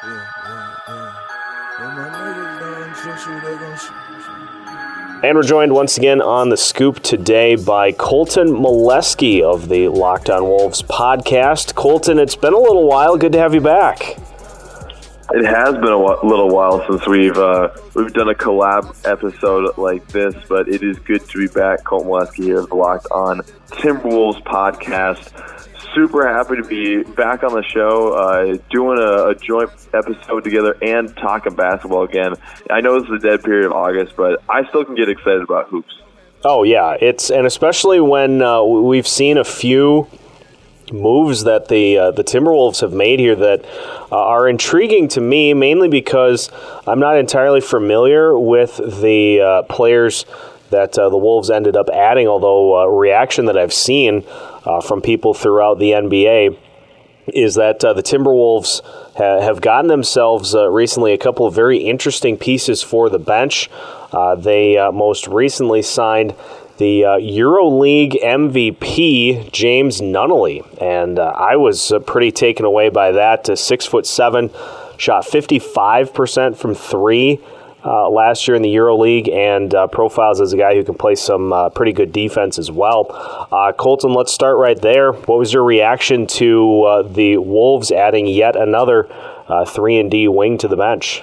And we're joined once again on The Scoop today by Colton Molesky of the Locked On Wolves podcast. Colton, it's been a little while. Good to have you back. It has been a little while since we've done a collab episode like this, but it is good to be back. Colton Molesky here of the Locked On Timberwolves podcast. Super happy to be back on the show, doing a joint episode together and talking basketball again. I know this is the dead period of August, but I still can get excited about hoops. Oh, yeah. And especially when we've seen a few moves that the Timberwolves have made here that are intriguing to me, mainly because I'm not entirely familiar with the players that the Wolves ended up adding, although a reaction that I've seen from people throughout the NBA is that the Timberwolves have gotten themselves recently a couple of very interesting pieces for the bench. They most recently signed the EuroLeague MVP, James Nunnally, and I was pretty taken away by that. 6'7", shot 55% from three last year in the EuroLeague, and profiles as a guy who can play some pretty good defense as well. Colton, let's start right there. What was your reaction to the Wolves adding yet another 3-and-D wing to the bench?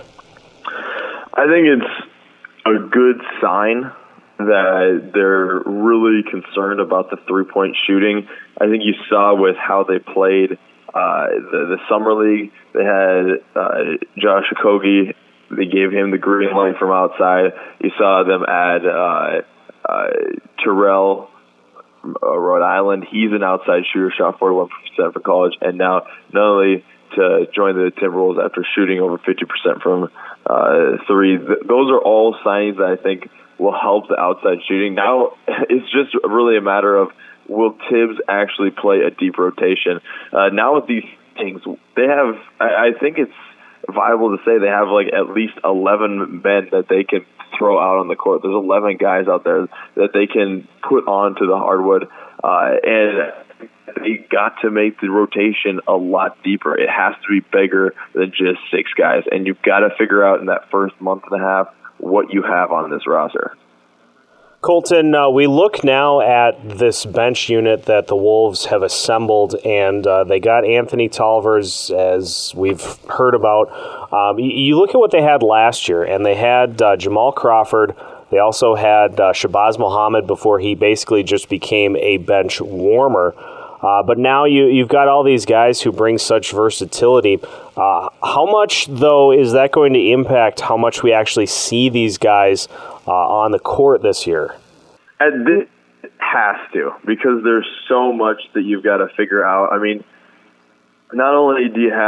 I think it's a good sign that they're really concerned about the three-point shooting. I think you saw with how they played the Summer League. They had Josh Okogie. They gave him the green light from outside. You saw them add Terrell from Rhode Island. He's an outside shooter, shot 41% for college. And now not only to join the Timberwolves after shooting over 50% from three. Those are all signs that I think will help the outside shooting. Now it's just really a matter of, will Tibbs actually play a deep rotation? Now with these things, they have, I think it's viable to say they have like at least 11 men that they can throw out on the court. There's 11 guys out there that they can put onto the hardwood, and they got to make the rotation a lot deeper. It has to be bigger than just six guys, and you've got to figure out in that first month and a half what you have on this roster. Colton, we look now at this bench unit that the Wolves have assembled, and they got Anthony Tolliver, as we've heard about. You look at what they had last year, and they had Jamal Crawford. They also had Shabazz Muhammad before he basically just became a bench warmer. But now you've got all these guys who bring such versatility. How much, though, is that going to impact how much we actually see these guys on the court this year? It has to, because there's so much that you've got to figure out. I mean, not only do you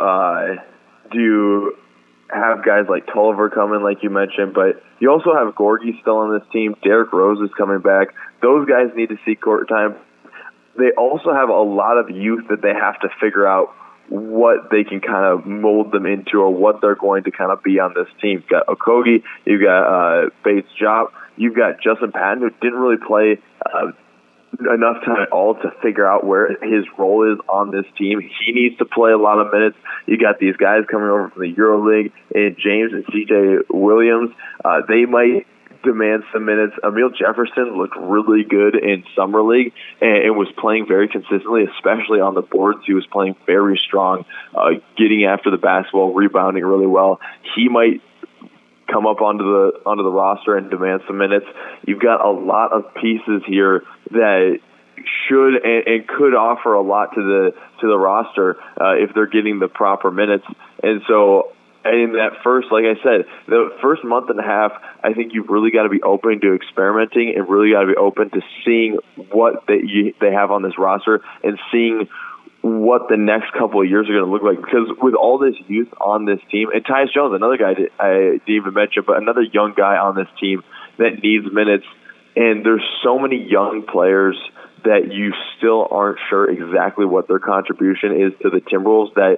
have guys like Tolliver coming, like you mentioned, but you also have Gorgie still on this team. Derrick Rose is coming back. Those guys need to see court time. They also have a lot of youth that they have to figure out what they can kind of mold them into, or what they're going to kind of be on this team. You've got Okogie, you've got Bates-Diop, you've got Justin Patton, who didn't really play enough time at all to figure out where his role is on this team. He needs to play a lot of minutes. You got these guys coming over from the EuroLeague, and James and CJ Williams. They might demand some minutes. Emile Jefferson looked really good in Summer League and was playing very consistently, especially on the boards. He was playing very strong, getting after the basketball, rebounding really well. He might come up onto the roster and demand some minutes. You've got a lot of pieces here that should and could offer a lot to the roster if they're getting the proper minutes. And so in that first, like I said, the first month and a half, I think you've really got to be open to experimenting and really got to be open to seeing what they have on this roster and seeing what the next couple of years are going to look like. Because with all this youth on this team, and Tyus Jones, another guy I didn't even mention, but another young guy on this team that needs minutes, and there's so many young players that you still aren't sure exactly what their contribution is to the Timberwolves, that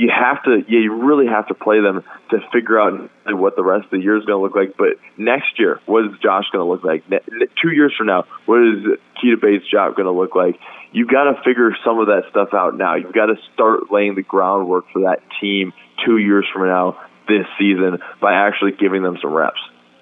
you really have to play them to figure out what the rest of the year is going to look like. But next year, what is Josh going to look like? 2 years from now, what is Keita Bates' job going to look like? You've got to figure some of that stuff out now. You've got to start laying the groundwork for that team 2 years from now this season by actually giving them some reps.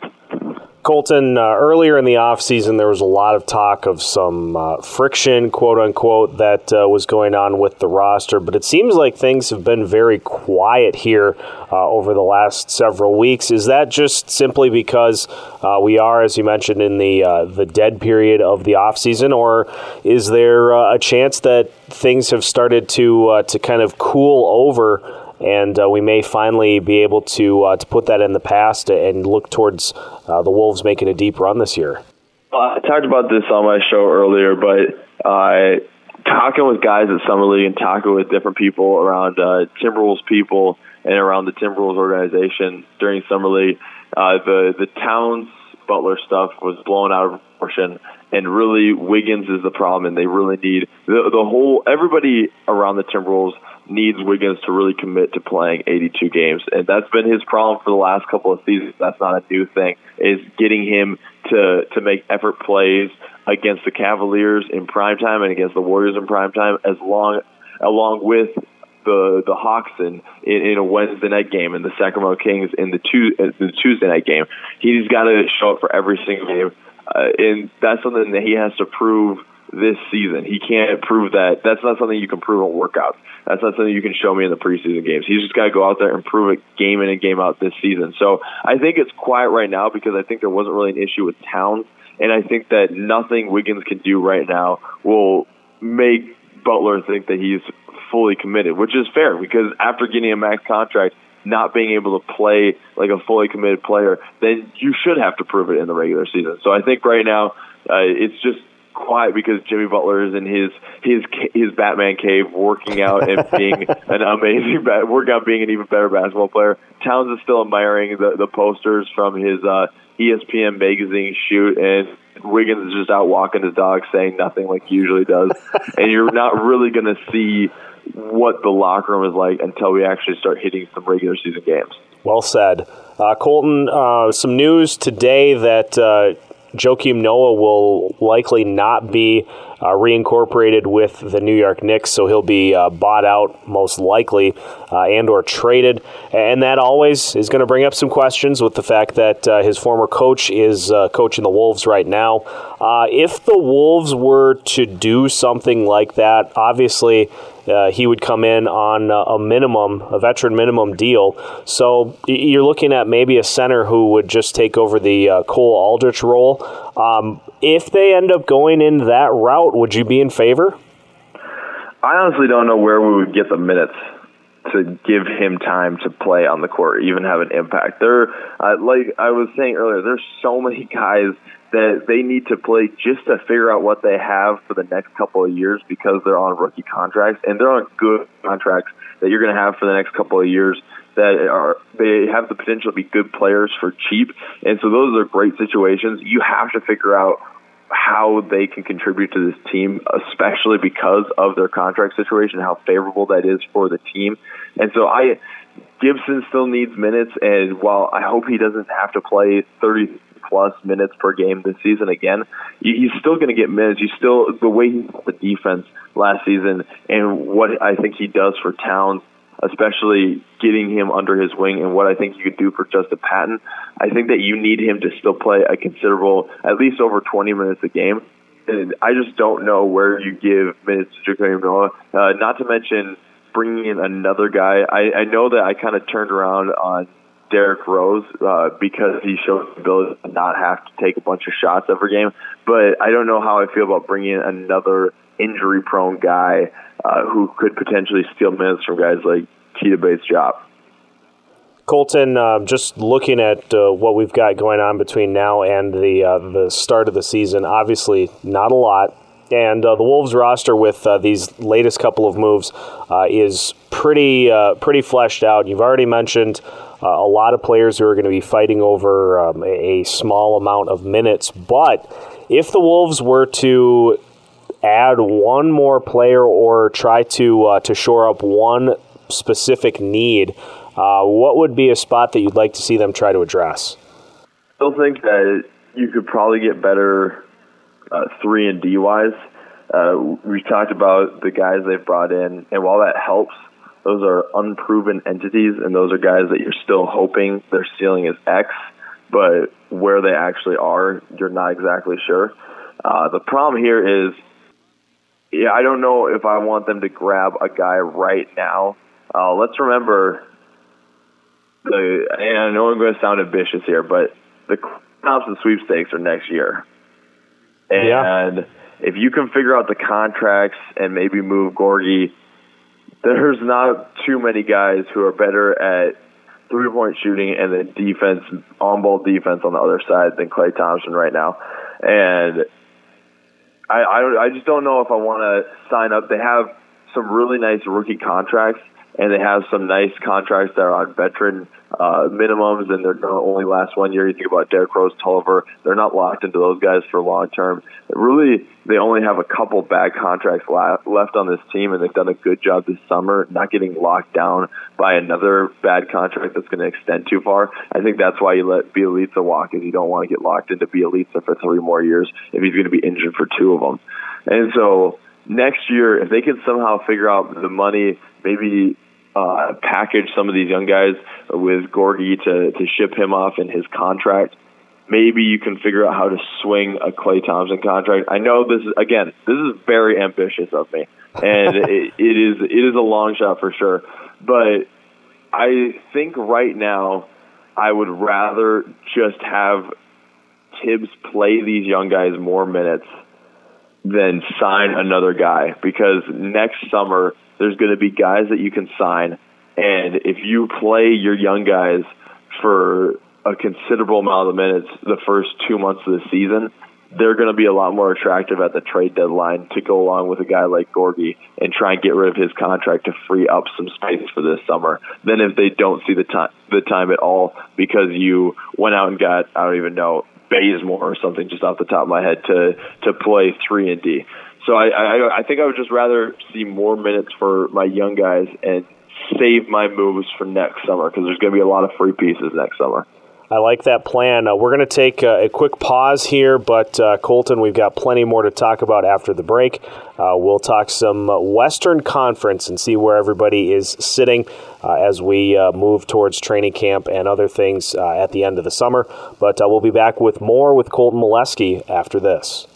Colton, earlier in the offseason, there was a lot of talk of some friction, quote-unquote, that was going on with the roster, but it seems like things have been very quiet here over the last several weeks. Is that just simply because we are, as you mentioned, in the dead period of the offseason, or is there a chance that things have started to kind of cool over and we may finally be able to put that in the past and look towards the Wolves making a deep run this year? I talked about this on my show earlier, but talking with guys at Summer League and talking with different people around Timberwolves people and around the Timberwolves organization during Summer League, the Towns Butler stuff was blown out of proportion, and really Wiggins is the problem, and they really need everybody around the Timberwolves needs Wiggins to really commit to playing 82 games. And that's been his problem for the last couple of seasons. That's not a new thing, is getting him to make effort plays against the Cavaliers in primetime and against the Warriors in primetime, along with the Hawks in a Wednesday night game and the Sacramento Kings in the Tuesday night game. He's got to show up for every single game. And that's something that he has to prove this season. He can't prove that. That's not something you can prove on workouts. That's not something you can show me in the preseason games. He's just got to go out there and prove it game in and game out this season. So I think it's quiet right now because I think there wasn't really an issue with Towns, and I think that nothing Wiggins can do right now will make Butler think that he's fully committed, which is fair because after getting a max contract, not being able to play like a fully committed player, then you should have to prove it in the regular season. So I think right now it's just quiet because Jimmy Butler is in his Batman cave working out and being being an even better basketball player. Towns is still admiring the posters from his ESPN magazine shoot, and Wiggins is just out walking his dog saying nothing like he usually does. And you're not really going to see what the locker room is like until we actually start hitting some regular season games. Well said. Colton, some news today that Joakim Noah will likely not be reincorporated with the New York Knicks, so he'll be bought out most likely and or traded. And that always is going to bring up some questions with the fact that his former coach is coaching the Wolves right now. If the Wolves were to do something like that, obviously he would come in on a veteran minimum deal. So you're looking at maybe a center who would just take over the Cole Aldrich role. If they end up going in that route, would you be in favor? I honestly don't know where we would get the minutes to give him time to play on the court, even have an impact. Like I was saying earlier, there's so many guys that they need to play just to figure out what they have for the next couple of years because they're on rookie contracts, and they're on good contracts that you're going to have for the next couple of years they have the potential to be good players for cheap. And so those are great situations. You have to figure out how they can contribute to this team, especially because of their contract situation, how favorable that is for the team. And so Gibson still needs minutes, and while I hope he doesn't have to play 30-plus minutes per game this season again, he's still going to get minutes. The way he played the defense last season and what I think he does for Towns, especially getting him under his wing and what I think you could do for Justin Patton, I think that you need him to still play a considerable, at least over 20 minutes a game. And I just don't know where you give minutes to Joakim Noah, not to mention bringing in another guy. I know that I kind of turned around on Derrick Rose because he showed the ability to not have to take a bunch of shots every game. But I don't know how I feel about bringing in another injury-prone guy who could potentially steal minutes from guys like Keita Bates-Diop. Colton, just looking at what we've got going on between now and the start of the season, obviously not a lot. And the Wolves roster with these latest couple of moves is pretty fleshed out. You've already mentioned a lot of players who are going to be fighting over a small amount of minutes. But if the Wolves were to add one more player or try to shore up one specific need, what would be a spot that you'd like to see them try to address? I still think that you could probably get better 3-and-D wise. We talked about the guys they've brought in, and while that helps, those are unproven entities, and those are guys that you're still hoping their ceiling is X, but where they actually are, you're not exactly sure. The problem here is, I don't know if I want them to grab a guy right now. Let's remember, and I know I'm going to sound ambitious here, but the Thompson sweepstakes are next year. And if you can figure out the contracts and maybe move Gorgie, there's not too many guys who are better at three-point shooting and then defense, on-ball defense on the other side than Klay Thompson right now. And I just don't know if I want to sign up. They have some really nice rookie contracts, and they have some nice contracts that are on veteran minimums, and they're going to only last 1 year. You think about Derrick Rose, Tolliver. They're not locked into those guys for long term. Really, they only have a couple bad contracts left on this team, and they've done a good job this summer not getting locked down by another bad contract that's going to extend too far. I think that's why you let Bjelica walk, is you don't want to get locked into Bjelica for 3 more years if he's going to be injured for 2 of them. And so next year, if they can somehow figure out the money, maybe package some of these young guys with Gorgie to ship him off in his contract, maybe you can figure out how to swing a Klay Thompson contract. I know this is very ambitious of me, and it is a long shot for sure. But I think right now I would rather just have Tibbs play these young guys more minutes than sign another guy, because next summer there's going to be guys that you can sign, and if you play your young guys for a considerable amount of minutes the first 2 months of the season, they're going to be a lot more attractive at the trade deadline to go along with a guy like Gorgie and try and get rid of his contract to free up some space for this summer than if they don't see the time at all because you went out and got, I don't even know, Bazemore or something just off the top of my head to play 3-and-D. So I think I would just rather see more minutes for my young guys and save my moves for next summer, because there's going to be a lot of free pieces next summer. I like that plan. We're going to take a quick pause here, but Colton, we've got plenty more to talk about after the break. We'll talk some Western Conference and see where everybody is sitting as we move towards training camp and other things at the end of the summer. But we'll be back with more with Colton Molesky after this.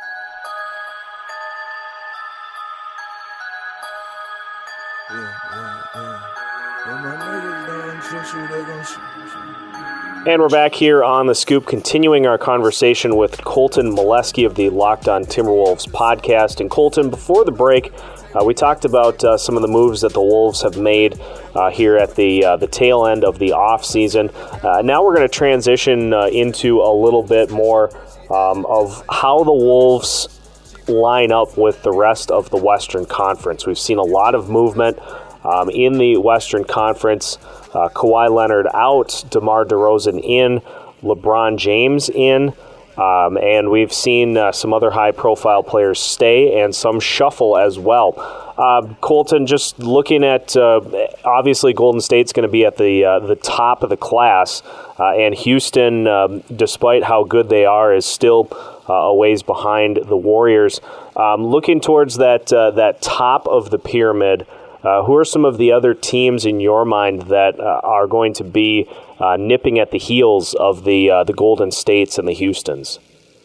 And we're back here on The Scoop, continuing our conversation with Colton Molesky of the Locked On Timberwolves podcast. And Colton, before the break, we talked about some of the moves that the Wolves have made here at the tail end of the offseason. Now we're going to transition into a little bit more of how the Wolves line up with the rest of the Western Conference. We've seen a lot of movement in the Western Conference. Kawhi Leonard out, DeMar DeRozan in, LeBron James in, and we've seen some other high-profile players stay and some shuffle as well. Colton, just looking at, obviously Golden State's going to be at the top of the class, and Houston, despite how good they are, is still a ways behind the Warriors. Looking towards that top of the pyramid, who are some of the other teams in your mind that are going to be nipping at the heels of the Golden States and the Houstons?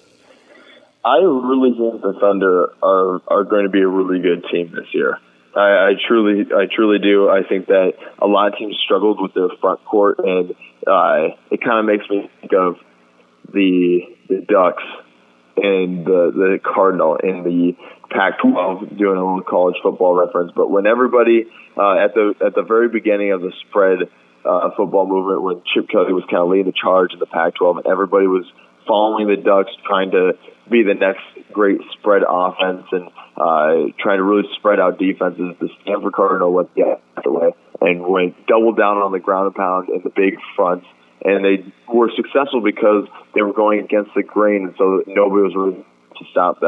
I really think the Thunder are going to be a really good team this year. I truly do. I think that a lot of teams struggled with their front court, and it kind of makes me think of the Ducks and the Cardinal in the Pac-12, doing a little college football reference. But when everybody at the very beginning of the spread football movement, when Chip Kelly was kind of leading the charge in the Pac-12, and everybody was following the Ducks, trying to be the next great spread offense and trying to really spread out defenses, the Stanford Cardinal went the other way and went double down on the ground and pound in the big fronts. And they were successful because they were going against the grain, and so nobody was really to stop them.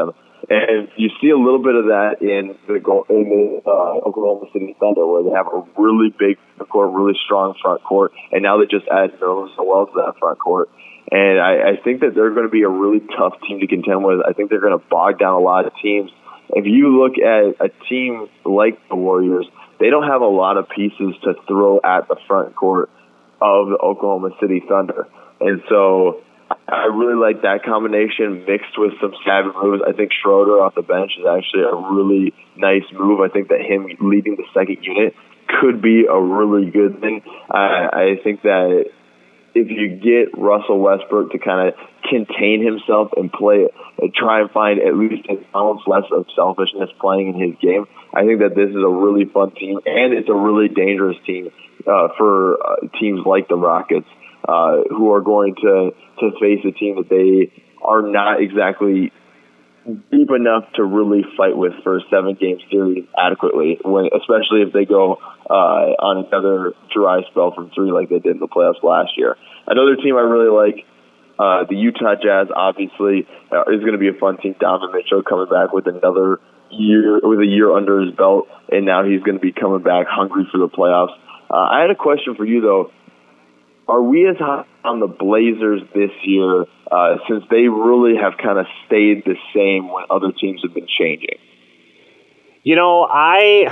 And you see a little bit of that in the Oklahoma City Thunder, where they have a really big front court, really strong front court, and now they just add Nerlens Noel to that front court. And I think that they're going to be a really tough team to contend with. I think they're going to bog down a lot of teams. If you look at a team like the Warriors, they don't have a lot of pieces to throw at the front court of the Oklahoma City Thunder. And so I really like that combination mixed with some savvy moves. I think Schroeder off the bench is actually a really nice move. I think that him leading the second unit could be a really good thing. I think that if you get Russell Westbrook to kind of contain himself and try and find at least an ounce less of selfishness playing in his game, I think that this is a really fun team, and it's a really dangerous team for teams like the Rockets, who are going to face a team that they are not exactly deep enough to really fight with for a 7-game series adequately, especially if they go on another dry spell from three like they did in the playoffs last year. Another team I really like, the Utah Jazz, obviously, is going to be a fun team. Donovan Mitchell coming back with a year under his belt, and now he's going to be coming back hungry for the playoffs. I had a question for you, though. Are we as high on the Blazers this year since they really have kind of stayed the same when other teams have been changing? You know, I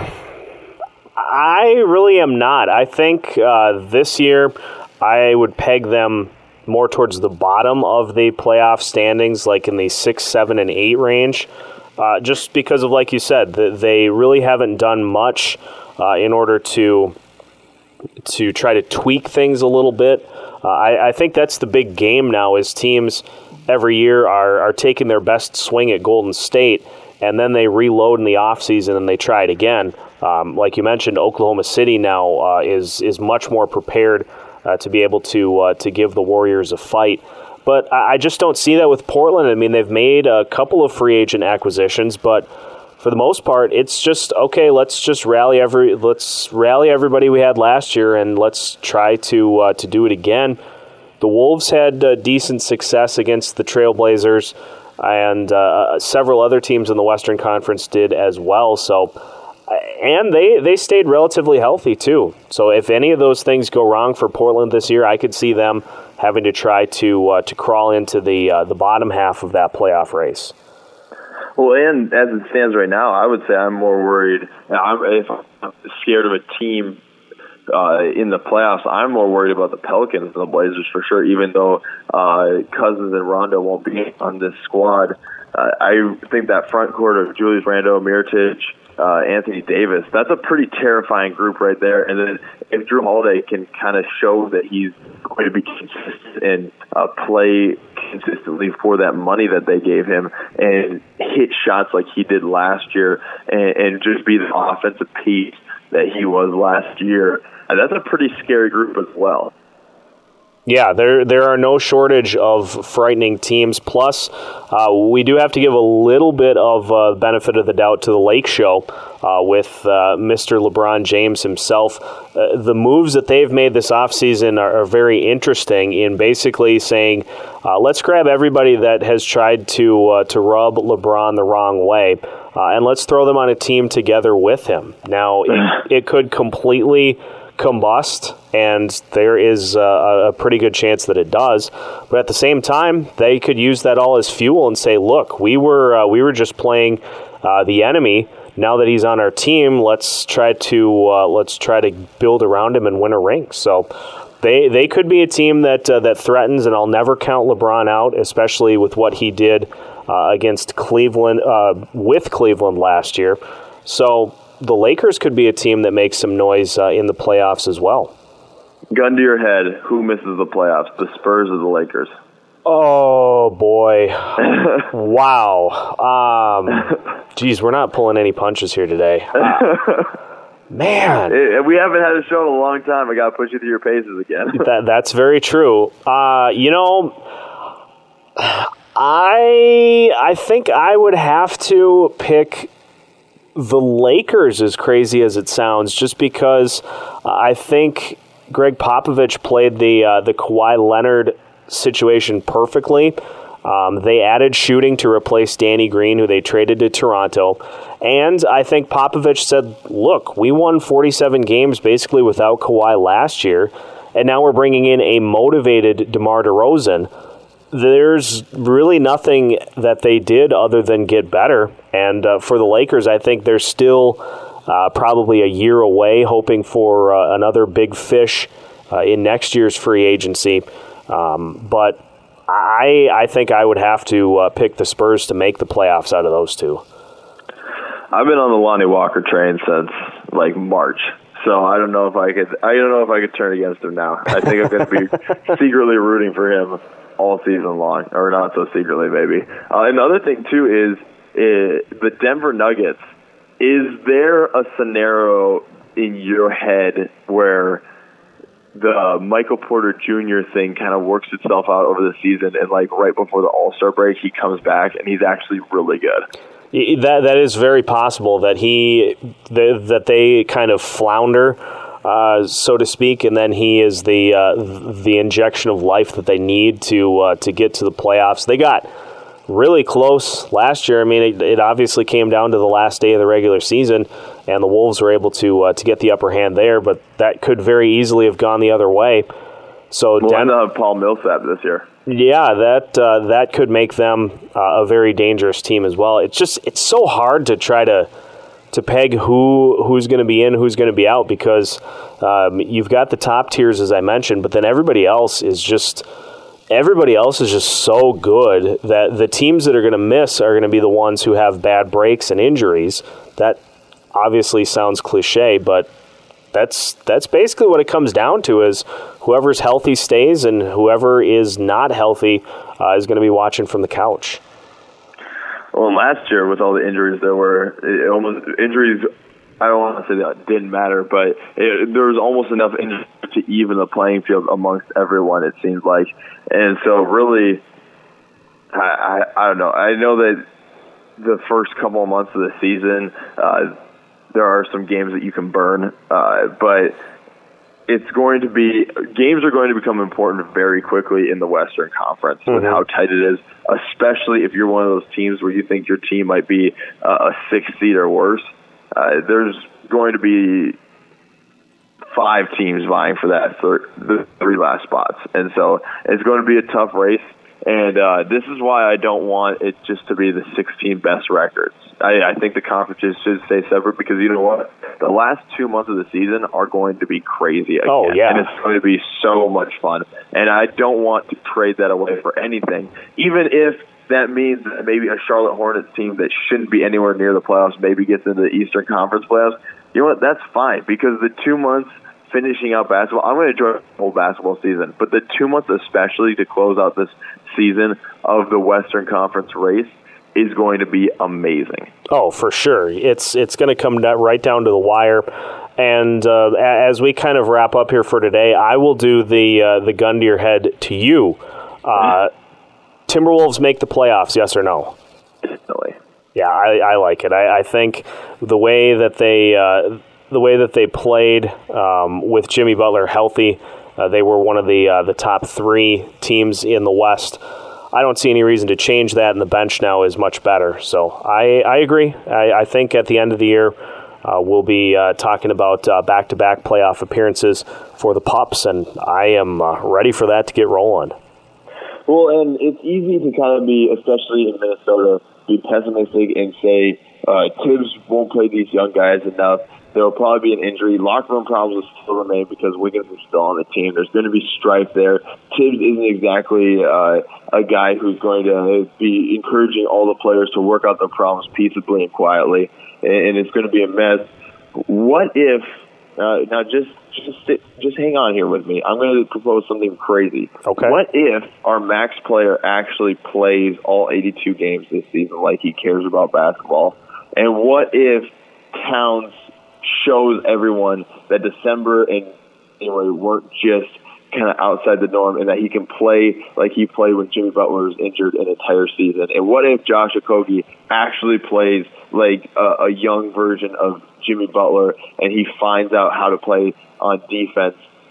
really am not. I think this year I would peg them more towards the bottom of the playoff standings, like in the 6, 7, and 8 range, just because of, like you said, they really haven't done much in order to try to tweak things a little bit. I think that's the big game now, is teams every year are taking their best swing at Golden State, and then they reload in the offseason and they try it again. Like you mentioned, Oklahoma City now is much more prepared to be able to give the Warriors a fight. But I just don't see that with Portland. I mean, they've made a couple of free agent acquisitions, but for the most part, it's just, okay, let's rally everybody we had last year, and let's try to do it again. The Wolves had decent success against the Trailblazers, and several other teams in the Western Conference did as well. So, and they stayed relatively healthy too. So if any of those things go wrong for Portland this year, I could see them having to try to crawl into the bottom half of that playoff race. Well, and as it stands right now, I would say I'm more worried. If I'm scared of a team in the playoffs, I'm more worried about the Pelicans than the Blazers for sure, even though Cousins and Rondo won't be on this squad. I think that front court of Julius Randle, Mirotic, Anthony Davis, that's a pretty terrifying group right there. And then if Drew Holiday can kind of show that he's going to be consistent and play consistently for that money that they gave him and hit shots like he did last year and just be the offensive piece that he was last year, that's a pretty scary group as well. Yeah, there are no shortage of frightening teams. Plus, we do have to give a little bit of benefit of the doubt to the Lake Show with Mr. LeBron James himself. The moves that they've made this offseason are very interesting in basically saying, let's grab everybody that has tried to rub LeBron the wrong way, and let's throw them on a team together with him. Now, it could completely combust, and there is a pretty good chance that it does. But at the same time, they could use that all as fuel and say, "Look, we were just playing the enemy. Now that he's on our team, let's try to build around him and win a ring." So they could be a team that threatens, and I'll never count LeBron out, especially with what he did against Cleveland with Cleveland last year. So the Lakers could be a team that makes some noise in the playoffs as well. Gun to your head, who misses the playoffs, the Spurs or the Lakers? Oh, boy. Wow. Geez, we're not pulling any punches here today. Man. We haven't had a show in a long time. I got to push you through your paces again. That's very true. I think I would have to pick the Lakers, as crazy as it sounds, just because I think Greg Popovich played the Kawhi Leonard situation perfectly. They added shooting to replace Danny Green, who they traded to Toronto. And I think Popovich said, look, we won 47 games basically without Kawhi last year, and now we're bringing in a motivated DeMar DeRozan. There's really nothing that they did other than get better. And for the Lakers, I think they're still probably a year away, hoping for another big fish in next year's free agency. But I think I would have to pick the Spurs to make the playoffs out of those two. I've been on the Lonnie Walker train since like March, so I don't know if I could turn against him now. I think I'm going to be secretly rooting for him all season long, or not so secretly maybe. Another thing too is the Denver Nuggets. Is there a scenario in your head where the Michael Porter Jr. thing kind of works itself out over the season, and like right before the All-Star break, he comes back and he's actually really good? That is very possible that that they kind of flounder, so to speak, and then he is the injection of life that they need to get to the playoffs. They got really close last year. I mean, it obviously came down to the last day of the regular season, and the Wolves were able to get the upper hand there, but that could very easily have gone the other way. So we'll have Paul Millsap this year. Yeah, that could make them a very dangerous team as well. It's so hard to try to peg who's going to be in, who's going to be out, because you've got the top tiers, as I mentioned, but then everybody else is just so good that the teams that are going to miss are going to be the ones who have bad breaks and injuries. That obviously sounds cliche, but that's basically what it comes down to, is whoever's healthy stays and whoever is not healthy is going to be watching from the couch. Well, last year with all the injuries, there were injuries. I don't want to say that didn't matter, but there was almost enough injuries to even the playing field amongst everyone, it seemed like. And so really, I don't know. I know that the first couple of months of the season, there are some games that you can burn, but games are going to become important very quickly in the Western Conference with how tight it is, especially if you're one of those teams where you think your team might be a 6th seed or worse. There's going to be 5 teams vying for the 3 last spots, and so it's going to be a tough race. And this is why I don't want it just to be the 16 best records. I think the conferences should stay separate, because you know what? The last 2 months of the season are going to be crazy again. Oh, yeah. And it's going to be so much fun. And I don't want to trade that away for anything, even if that means that maybe a Charlotte Hornets team that shouldn't be anywhere near the playoffs maybe gets into the Eastern Conference playoffs. You know what? That's fine, because the 2 months finishing out basketball, I'm going to enjoy the whole basketball season, but the 2 months especially to close out this season of the Western Conference race is going to be amazing. Oh, for sure. It's going to come right down to the wire. And as we kind of wrap up here for today, I will do the gun to your head to you. Timberwolves make the playoffs, yes or no? Definitely. Yeah, I like it. I think the way that they played with Jimmy Butler healthy, they were one of the top 3 teams in the West. I don't see any reason to change that, and the bench now is much better. So I agree. I think at the end of the year, we'll be talking about back-to-back playoff appearances for the Pups, and I am ready for that to get rolling. Well, and it's easy to kind of be, especially in Minnesota, be pessimistic and say Tibbs won't play these young guys enough. There will probably be an injury. Locker room problems will still remain because Wiggins is still on the team. There's going to be strife there. Tibbs isn't exactly a guy who's going to be encouraging all the players to work out their problems peaceably and quietly, and it's going to be a mess. What if now just hang on here with me. I'm going to propose something crazy. Okay. What if our max player actually plays all 82 games this season like he cares about basketball? And what if Towns shows everyone that December and January weren't just kind of outside the norm, and that he can play like he played when Jimmy Butler was injured an entire season? And what if Josh Okogie actually plays like a young version of Jimmy Butler, and he finds out how to play on defense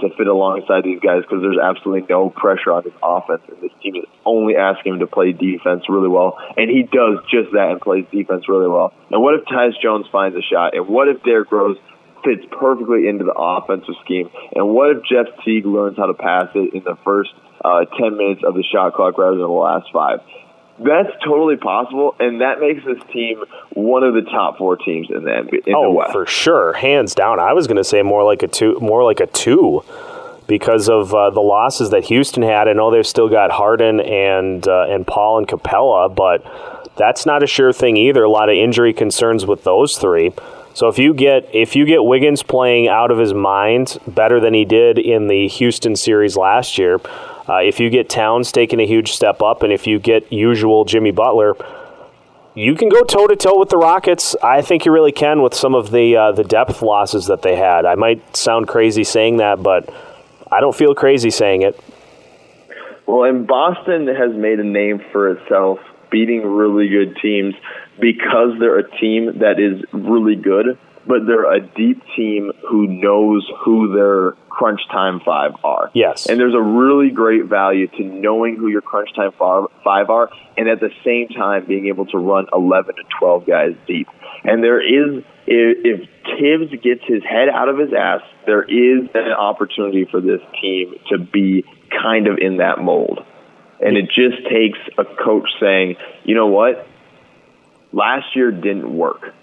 to fit alongside these guys because there's absolutely no pressure on his offense, and this team is only asking him to play defense really well, and he does just that and plays defense really well. And what if Tyus Jones finds a shot, and what if Derrick Rose fits perfectly into the offensive scheme, and what if Jeff Teague learns how to pass it in the first 10 minutes of the shot clock rather than the last 5? That's totally possible, and that makes this team one of the top 4 teams in the West. Oh, for sure, hands down. I was going to say more like a two, because of the losses that Houston had. I know they've still got Harden and Paul and Capella, but that's not a sure thing either. A lot of injury concerns with those 3. So if you get Wiggins playing out of his mind better than he did in the Houston series last year, if you get Towns taking a huge step up, and if you get usual Jimmy Butler, you can go toe-to-toe with the Rockets. I think you really can with some of the depth losses that they had. I might sound crazy saying that, but I don't feel crazy saying it. Well, and Boston has made a name for itself beating really good teams because they're a team that is really good, but they're a deep team who knows who their crunch time 5 are. Yes. And there's a really great value to knowing who your crunch time 5 are, and at the same time being able to run 11 to 12 guys deep. And there is, if Tibbs gets his head out of his ass, there is an opportunity for this team to be kind of in that mold. And it just takes a coach saying, you know what, last year didn't work.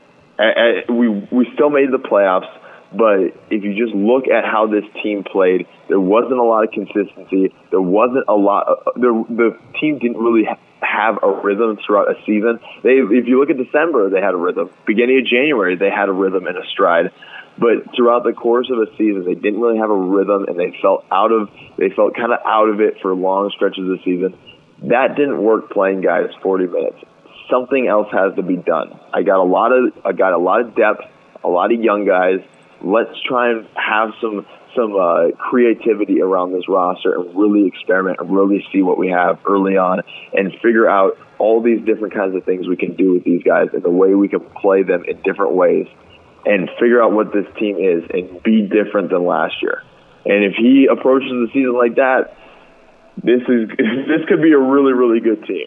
We still made the playoffs, but if you just look at how this team played, there wasn't a lot of consistency. There wasn't a lot. The team didn't really have a rhythm throughout a season. If you look at December, they had a rhythm. Beginning of January, they had a rhythm and a stride. But throughout the course of a season, they didn't really have a rhythm, and they felt kind of out of it for long stretches of the season. That didn't work playing guys 40 minutes. Something else has to be done. I got a lot of depth, a lot of young guys. Let's try and have some creativity around this roster and really experiment and really see what we have early on and figure out all these different kinds of things we can do with these guys and the way we can play them in different ways and figure out what this team is and be different than last year. And if he approaches the season like that, this could be a really, really good team.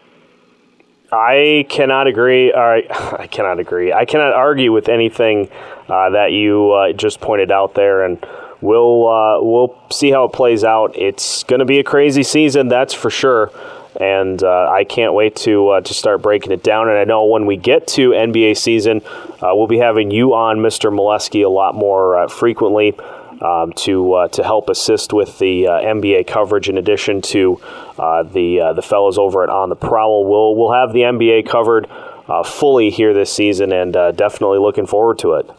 I cannot agree. I cannot argue with anything that you just pointed out there, and we'll see how it plays out. It's going to be a crazy season, that's for sure, and I can't wait to start breaking it down. And I know when we get to NBA season, we'll be having you on, Mr. Molesky, a lot more frequently. To help assist with the NBA coverage, in addition to the fellows over at On the Prowl. We'll have the NBA covered fully here this season, and definitely looking forward to it.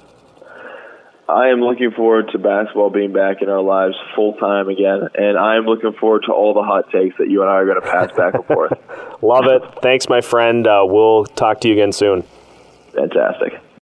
I am looking forward to basketball being back in our lives full time again, and I am looking forward to all the hot takes that you and I are going to pass back and forth. Love it. Thanks, my friend. We'll talk to you again soon. Fantastic.